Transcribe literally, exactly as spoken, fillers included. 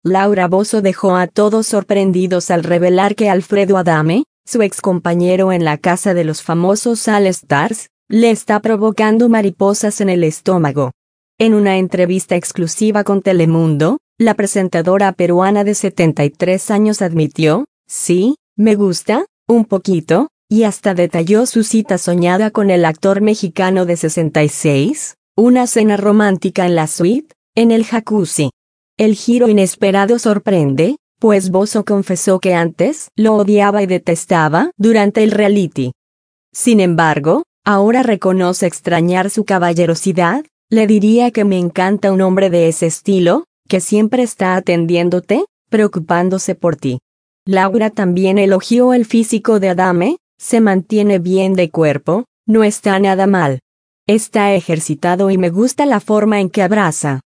Laura Bozzo dejó a todos sorprendidos al revelar que Alfredo Adame, su excompañero en la Casa de los Famosos All Stars, le está provocando mariposas en el estómago. En una entrevista exclusiva con Telemundo, la presentadora peruana de setenta y tres años admitió: "Sí, me gusta, un poquito", y hasta detalló su cita soñada con el actor mexicano de sesenta y seis, una cena romántica en la suite, en el jacuzzi. El giro inesperado sorprende, pues Bozzo confesó que antes lo odiaba y detestaba durante el reality. Sin embargo, ahora reconoce extrañar su caballerosidad. "Le diría que me encanta un hombre de ese estilo, que siempre está atendiéndote, preocupándose por ti". Laura también elogió el físico de Adame: "Se mantiene bien de cuerpo, no está nada mal. Está ejercitado y me gusta la forma en que abraza".